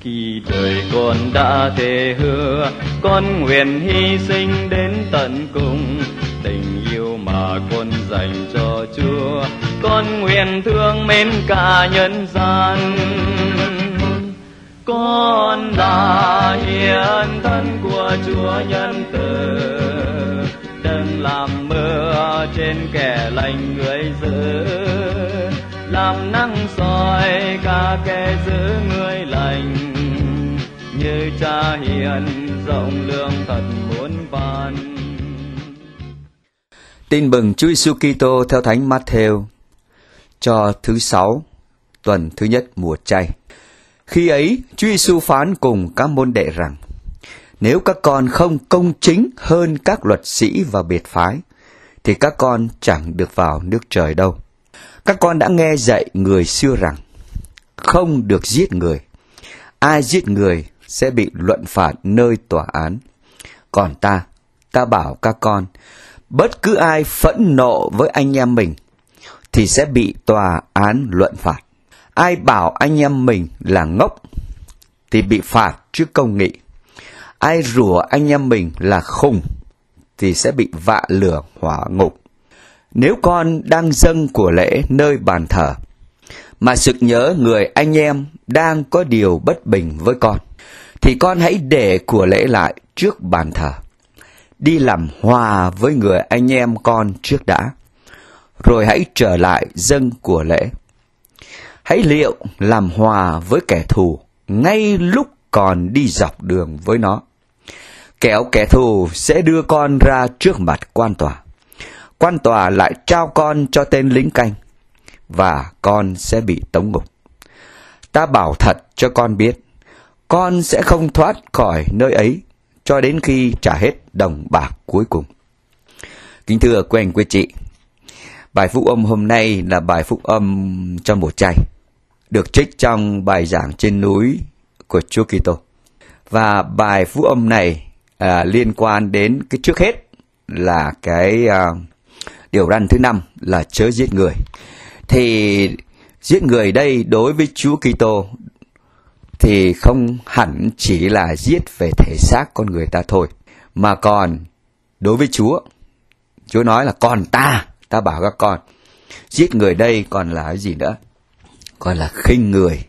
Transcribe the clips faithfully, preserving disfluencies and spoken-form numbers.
Khi đời con đã thề hứa, con nguyện hy sinh đến tận cùng. Tình yêu mà con dành cho Chúa, con nguyện thương mến cả nhân gian. Con là hiện thân của Chúa nhân từ, đừng làm mưa trên kẻ lành người dữ, làm nắng soi cả kẻ giữ người lành. Như Cha hiền rộng lượng thật muôn vàn. Tin mừng Chúa Giêsu Kitô theo Thánh Matthew cho thứ sáu, tuần thứ nhất mùa chay. Khi ấy, Chúa Giêsu phán cùng các môn đệ rằng: nếu các con không công chính hơn các luật sĩ và biệt phái, thì các con chẳng được vào nước trời đâu. Các con đã nghe dạy người xưa rằng: không được giết người, ai giết người sẽ bị luận phạt nơi tòa án. Còn ta, ta bảo các con, bất cứ ai phẫn nộ với anh em mình thì sẽ bị tòa án luận phạt. Ai bảo anh em mình là ngốc thì bị phạt trước công nghị. Ai rủa anh em mình là khùng thì sẽ bị vạ lửa hỏa ngục. Nếu con đang dâng của lễ nơi bàn thờ, mà sực nhớ người anh em đang có điều bất bình với con, thì con hãy để của lễ lại trước bàn thờ, đi làm hòa với người anh em con trước đã, rồi hãy trở lại dâng của lễ. Hãy liệu làm hòa với kẻ thù ngay lúc còn đi dọc đường với nó. Kẻo kẻ thù sẽ đưa con ra trước mặt quan tòa. Quan tòa lại trao con cho tên lính canh, và con sẽ bị tống ngục. Ta bảo thật cho con biết, con sẽ không thoát khỏi nơi ấy cho đến khi trả hết đồng bạc cuối cùng. Kính thưa quý anh quý chị, bài phúc âm hôm nay là bài phúc âm cho mùa chay, được trích trong bài giảng trên núi của Chúa Kitô. Và bài phúc âm này à, liên quan đến cái trước hết là cái à, điều răn thứ năm là chớ giết người. Thì giết người đây đối với Chúa Kitô thì không hẳn chỉ là giết về thể xác con người ta thôi, mà còn đối với Chúa, Chúa nói là còn ta, ta bảo các con, giết người đây còn là cái gì nữa? Còn là khinh người.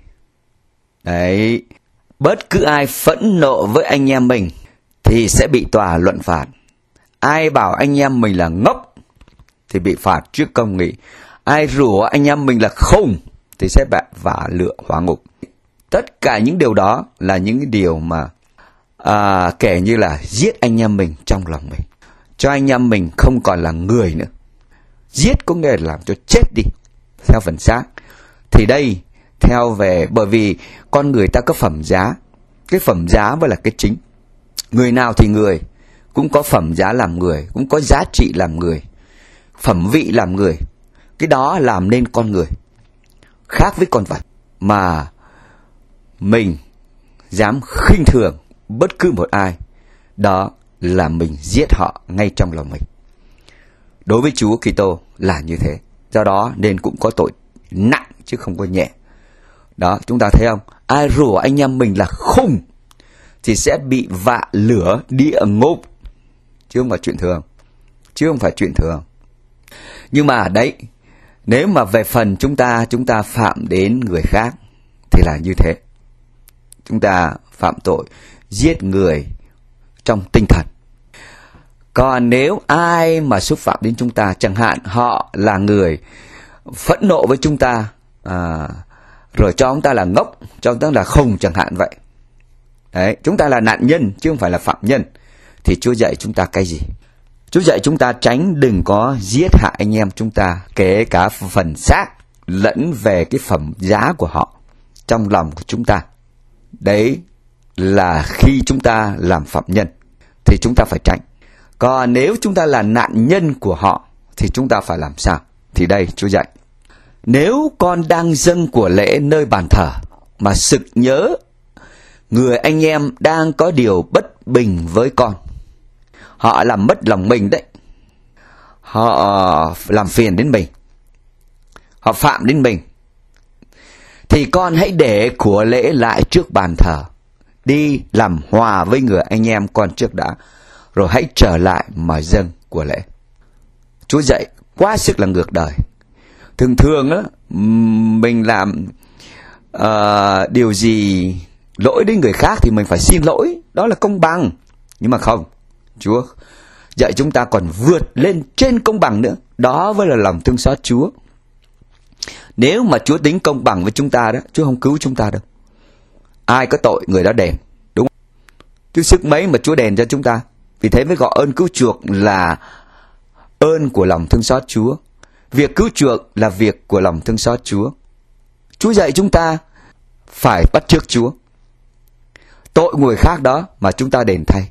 Đấy, bất cứ ai phẫn nộ với anh em mình thì sẽ bị tòa luận phạt. Ai bảo anh em mình là ngốc thì bị phạt trước công nghị. Ai rủa anh em mình là khùng thì sẽ bị vạ lửa hỏa ngục. Tất cả những điều đó là những điều mà à, kể như là giết anh em mình trong lòng mình, cho anh em mình không còn là người nữa. Giết có nghĩa là làm cho chết đi theo phần xác. Thì đây theo về, bởi vì con người ta có phẩm giá, cái phẩm giá mới là cái chính. Người nào thì người cũng có phẩm giá làm người, cũng có giá trị làm người, phẩm vị làm người. Cái đó làm nên con người, khác với con vật. Mà mình dám khinh thường bất cứ một ai, đó là mình giết họ ngay trong lòng mình. Đối với Chúa Kitô là như thế. Do đó nên cũng có tội nặng chứ không có nhẹ. Đó, chúng ta thấy không? Ai rủa anh em mình là khùng thì sẽ bị vạ lửa địa ngục, chứ không phải chuyện thường. Chứ không phải chuyện thường. Nhưng mà đấy, nếu mà về phần chúng ta, chúng ta phạm đến người khác thì là như thế. Chúng ta phạm tội giết người trong tinh thần. Còn nếu ai mà xúc phạm đến chúng ta, chẳng hạn họ là người phẫn nộ với chúng ta, à, rồi cho chúng ta là ngốc, cho chúng ta là khùng chẳng hạn vậy. Đấy, chúng ta là nạn nhân chứ không phải là phạm nhân. Thì Chúa dạy chúng ta cái gì? Chúa dạy chúng ta tránh đừng có giết hại anh em chúng ta, kể cả phần xác lẫn về cái phẩm giá của họ trong lòng của chúng ta. Đấy là khi chúng ta làm phạm nhân thì chúng ta phải tránh. Còn nếu chúng ta là nạn nhân của họ thì chúng ta phải làm sao? Thì đây Chúa dạy: nếu con đang dâng của lễ nơi bàn thờ, mà sực nhớ người anh em đang có điều bất bình với con, họ làm mất lòng mình đấy, họ làm phiền đến mình, họ phạm đến mình, thì con hãy để của lễ lại trước bàn thờ, đi làm hòa với người anh em con trước đã, rồi hãy trở lại mà dâng của lễ. Chúa dạy quá sức là ngược đời. Thường thường á, mình làm uh, điều gì lỗi đến người khác thì mình phải xin lỗi, đó là công bằng. Nhưng mà không, Chúa dạy chúng ta còn vượt lên trên công bằng nữa, đó mới là lòng thương xót Chúa. Nếu mà Chúa tính công bằng với chúng ta đó, Chúa không cứu chúng ta đâu. Ai có tội người đó đền, đúng không? Chứ sức mấy mà Chúa đền cho chúng ta. Vì thế mới gọi ơn cứu chuộc là ơn của lòng thương xót Chúa. Việc cứu chuộc là việc của lòng thương xót Chúa. Chúa dạy chúng ta phải bắt chước Chúa. Tội người khác đó mà chúng ta đền thay.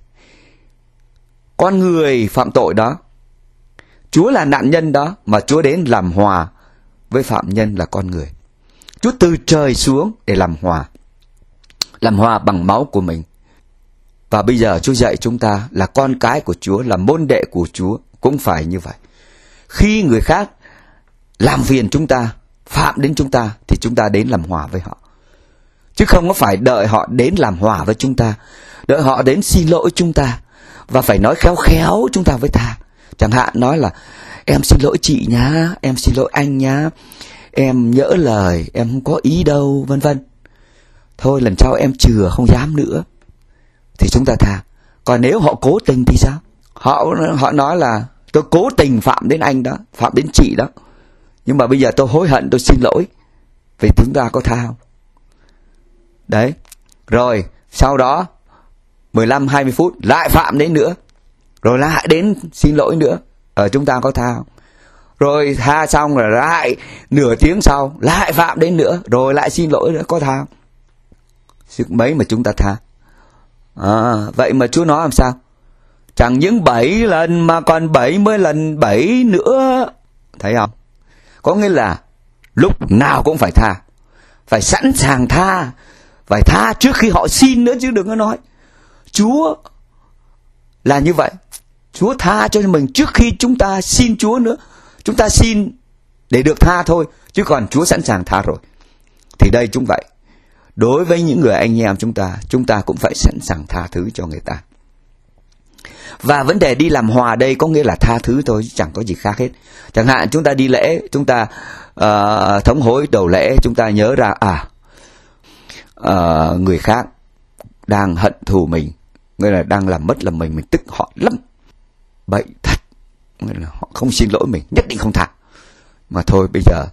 Con người phạm tội đó, Chúa là nạn nhân đó mà Chúa đến làm hòa với phạm nhân là con người. Chúa từ trời xuống để làm hòa, làm hòa bằng máu của mình. Và bây giờ Chúa dạy chúng ta là con cái của Chúa, là môn đệ của Chúa cũng phải như vậy. Khi người khác làm phiền chúng ta, phạm đến chúng ta, thì chúng ta đến làm hòa với họ. Chứ không có phải đợi họ đến làm hòa với chúng ta, đợi họ đến xin lỗi chúng ta, và phải nói khéo khéo chúng ta với tha. Chẳng hạn nói là em xin lỗi chị nhá, em xin lỗi anh nhá, em nhỡ lời, em không có ý đâu, vân vân. Thôi lần sau em chừa, không dám nữa, thì chúng ta tha. Còn nếu họ cố tình thì sao? Họ họ nói là tôi cố tình phạm đến anh đó, phạm đến chị đó, nhưng mà bây giờ tôi hối hận, tôi xin lỗi, vì chúng ta có tha không? Đấy. Rồi sau đó mười lăm hai mươi phút lại phạm đến nữa, rồi lại đến xin lỗi nữa, ở chúng ta có tha không? Rồi tha xong rồi lại nửa tiếng sau lại phạm đến nữa, rồi lại xin lỗi nữa, có tha không? Sức mấy mà chúng ta tha. À, vậy mà Chúa nói làm sao? Chẳng những bảy lần mà còn bảy mươi lần bảy nữa. Thấy không? Có nghĩa là lúc nào cũng phải tha, phải sẵn sàng tha, phải tha trước khi họ xin nữa, chứ đừng có nói. Chúa là như vậy. Chúa tha cho mình trước khi chúng ta xin Chúa nữa. Chúng ta xin để được tha thôi, chứ còn Chúa sẵn sàng tha rồi. Thì đây chúng vậy. Đối với những người anh em chúng ta, chúng ta cũng phải sẵn sàng tha thứ cho người ta. Và vấn đề đi làm hòa đây có nghĩa là tha thứ thôi, chứ chẳng có gì khác hết. Chẳng hạn chúng ta đi lễ, chúng ta uh, thống hối đầu lễ, chúng ta nhớ ra à uh, người khác đang hận thù mình, nghĩa là đang làm mất lòng mình, mình tức họ lắm, bậy thật, nghĩa là họ không xin lỗi mình, nhất định không tha. Mà thôi bây giờ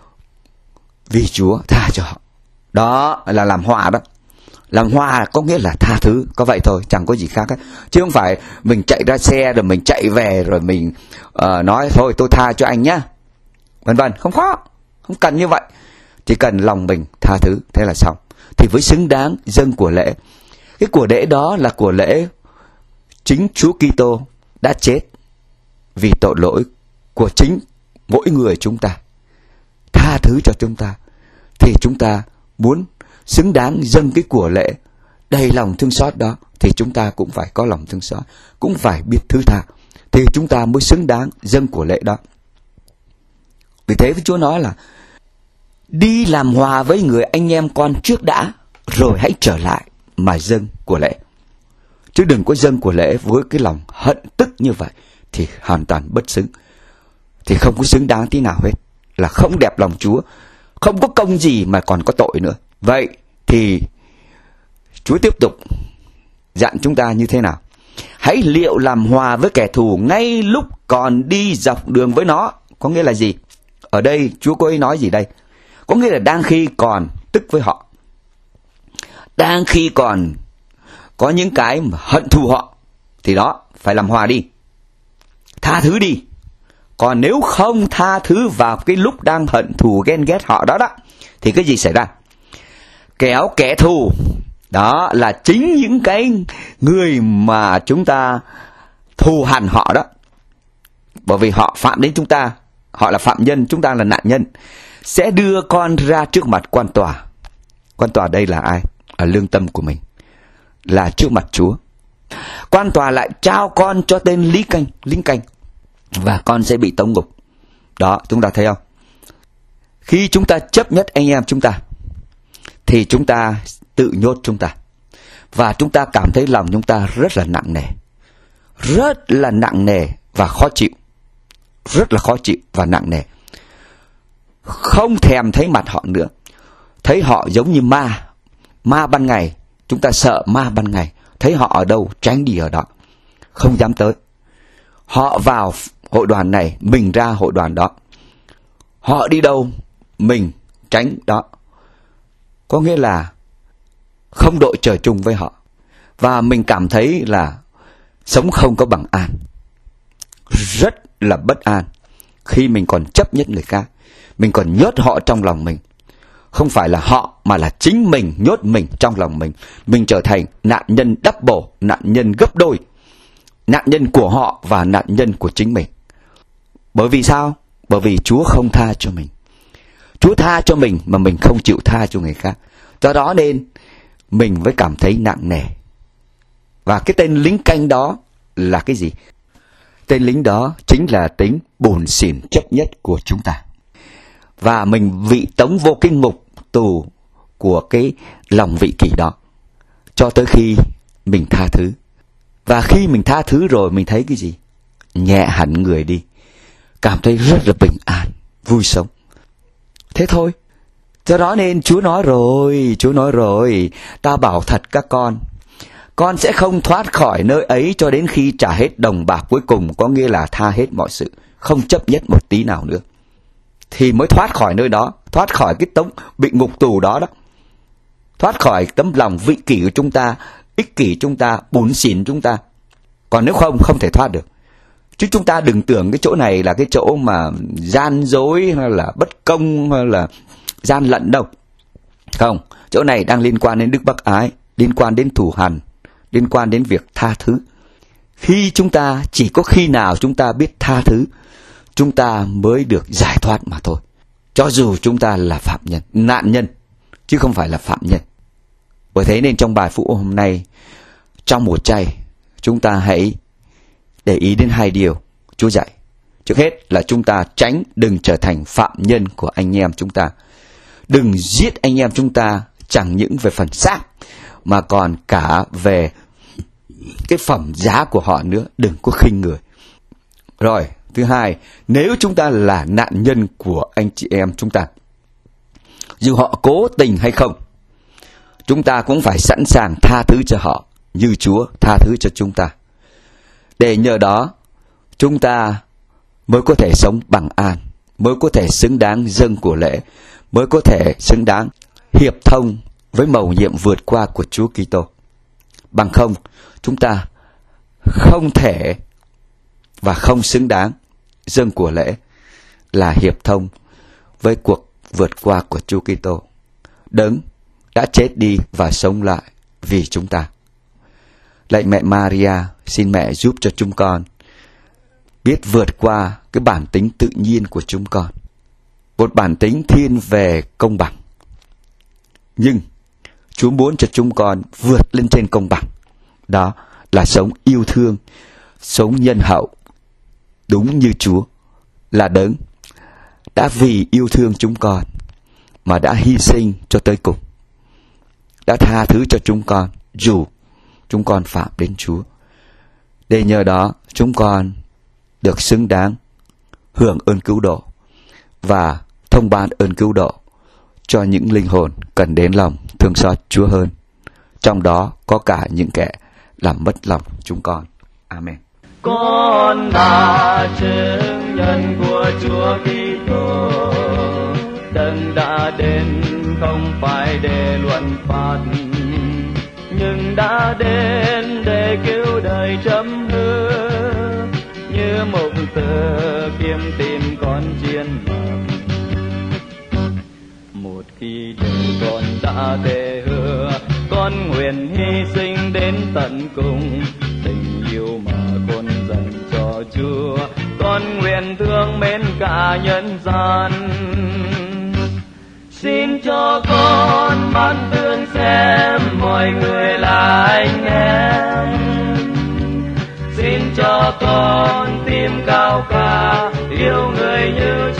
vì Chúa tha cho họ. Đó là làm hòa đó. Làm hòa có nghĩa là tha thứ, có vậy thôi, chẳng có gì khác hết. Chứ không phải mình chạy ra xe rồi mình chạy về rồi mình uh, nói thôi tôi tha cho anh nhá, vân vân. Không khó, không cần như vậy. Chỉ cần lòng mình tha thứ, thế là xong. Thì với xứng đáng dâng của lễ. Cái của lễ đó là của lễ chính Chúa Kitô đã chết vì tội lỗi của chính mỗi người chúng ta, tha thứ cho chúng ta. Thì chúng ta muốn xứng đáng dâng cái của lễ đầy lòng thương xót đó, thì chúng ta cũng phải có lòng thương xót, cũng phải biết thứ tha, thì chúng ta mới xứng đáng dâng của lễ đó. Vì thế với Chúa nói là đi làm hòa với người anh em con trước đã, rồi hãy trở lại mà dâng của lễ. Chứ đừng có dâng của lễ với cái lòng hận tức như vậy, thì hoàn toàn bất xứng, thì không có xứng đáng tí nào hết, là không đẹp lòng Chúa, không có công gì mà còn có tội nữa. Vậy thì Chúa tiếp tục dặn chúng ta như thế nào? Hãy liệu làm hòa với kẻ thù ngay lúc còn đi dọc đường với nó. Có nghĩa là gì? Ở đây Chúa có ý nói gì đây? Có nghĩa là đang khi còn tức với họ, đang khi còn có những cái mà hận thù họ, thì đó, phải làm hòa đi, tha thứ đi. Còn nếu không tha thứ vào cái lúc đang hận thù ghen ghét họ đó đó, thì cái gì xảy ra? Kéo kẻ thù, đó là chính những cái người mà chúng ta thù hằn họ đó, bởi vì họ phạm đến chúng ta, họ là phạm nhân, chúng ta là nạn nhân, sẽ đưa con ra trước mặt quan tòa. Quan tòa đây là ai? Ở lương tâm của mình, là trước mặt Chúa. Quan tòa lại trao con cho tên lý canh, lính canh, và con sẽ bị tống ngục. Đó, chúng ta thấy không? Khi chúng ta chấp nhất anh em chúng ta, thì chúng ta tự nhốt chúng ta. Và chúng ta cảm thấy lòng chúng ta rất là nặng nề. Rất là nặng nề và khó chịu. Rất là khó chịu và nặng nề. Không thèm thấy mặt họ nữa. Thấy họ giống như ma. Ma ban ngày. Chúng ta sợ ma ban ngày. Thấy họ ở đâu, tránh đi ở đó. Không dám tới. Họ vào hội đoàn này, mình ra hội đoàn đó. Họ đi đâu, mình tránh đó. Có nghĩa là không đội trời chung với họ. Và mình cảm thấy là sống không có bằng an. Rất là bất an. Khi mình còn chấp nhất người khác, mình còn nhốt họ trong lòng mình. Không phải là họ, mà là chính mình nhốt mình trong lòng mình. Mình trở thành nạn nhân double, nạn nhân gấp đôi. Nạn nhân của họ và nạn nhân của chính mình. Bởi vì sao? Bởi vì Chúa không tha cho mình. Chúa tha cho mình mà mình không chịu tha cho người khác. Do đó nên mình mới cảm thấy nặng nề. Và cái tên lính canh đó là cái gì? Tên lính đó chính là tính buồn xỉn chấp nhất của chúng ta. Và mình bị tống vô cái ngục tù của cái lòng vị kỷ đó. Cho tới khi mình tha thứ. Và khi mình tha thứ rồi mình thấy cái gì? Nhẹ hẳn người đi. Cảm thấy rất là bình an, vui sống. Thế thôi. Do đó nên Chúa nói rồi, Chúa nói rồi, ta bảo thật các con, con sẽ không thoát khỏi nơi ấy cho đến khi trả hết đồng bạc cuối cùng, có nghĩa là tha hết mọi sự, không chấp nhất một tí nào nữa. Thì mới thoát khỏi nơi đó, thoát khỏi cái tống bị ngục tù đó đó. Thoát khỏi tấm lòng vị kỷ của chúng ta, ích kỷ chúng ta, bủn xỉn chúng ta. Còn nếu không, không thể thoát được. Chứ chúng ta đừng tưởng cái chỗ này là cái chỗ mà gian dối hay là bất công hay là gian lận đâu. Không, chỗ này đang liên quan đến đức bác ái, liên quan đến thù hằn, liên quan đến việc tha thứ. Khi chúng ta, chỉ có khi nào chúng ta biết tha thứ, chúng ta mới được giải thoát mà thôi. Cho dù chúng ta là phạm nhân, nạn nhân, chứ không phải là phạm nhân. Bởi thế nên trong bài phụ hôm nay, trong mùa chay, chúng ta hãy để ý đến hai điều Chúa dạy. Trước hết là chúng ta tránh đừng trở thành phạm nhân của anh em chúng ta. Đừng giết anh em chúng ta chẳng những về phần xác mà còn cả về cái phẩm giá của họ nữa. Đừng có khinh người. Rồi, thứ hai, nếu chúng ta là nạn nhân của anh chị em chúng ta, dù họ cố tình hay không, chúng ta cũng phải sẵn sàng tha thứ cho họ như Chúa tha thứ cho chúng ta. Để nhờ đó, chúng ta mới có thể sống bằng an, mới có thể xứng đáng dâng của lễ, mới có thể xứng đáng hiệp thông với mầu nhiệm vượt qua của Chúa Kitô. Bằng không, chúng ta không thể và không xứng đáng dâng của lễ là hiệp thông với cuộc vượt qua của Chúa Kitô, Đấng đã chết đi và sống lại vì chúng ta. Lạy mẹ Maria, xin mẹ giúp cho chúng con biết vượt qua cái bản tính tự nhiên của chúng con. Một bản tính thiên về công bằng. Nhưng Chúa muốn cho chúng con vượt lên trên công bằng. Đó là sống yêu thương, sống nhân hậu, đúng như Chúa là Đấng đã vì yêu thương chúng con mà đã hy sinh cho tới cùng. Đã tha thứ cho chúng con dù chúng con phạm đến Chúa. Để nhờ đó chúng con được xứng đáng hưởng ơn cứu độ và thông ban ơn cứu độ cho những linh hồn cần đến lòng thương xót Chúa hơn. Trong đó có cả những kẻ làm mất lòng chúng con. Amen. Con là chứng nhân của Chúa Kitô, Đấng đã đến không phải để luận phạt, nhưng đã đến để cứu đời chấm hư, như mục tử kiếm tìm con chiên vàng. Một khi đời con đã thề hứa, con nguyện hy sinh đến tận cùng. Tình yêu mà con dành cho Chúa, con nguyện thương mến cả nhân gian. Xin cho con ban tương xem mọi người là anh em. Xin cho con tim cao cả yêu người như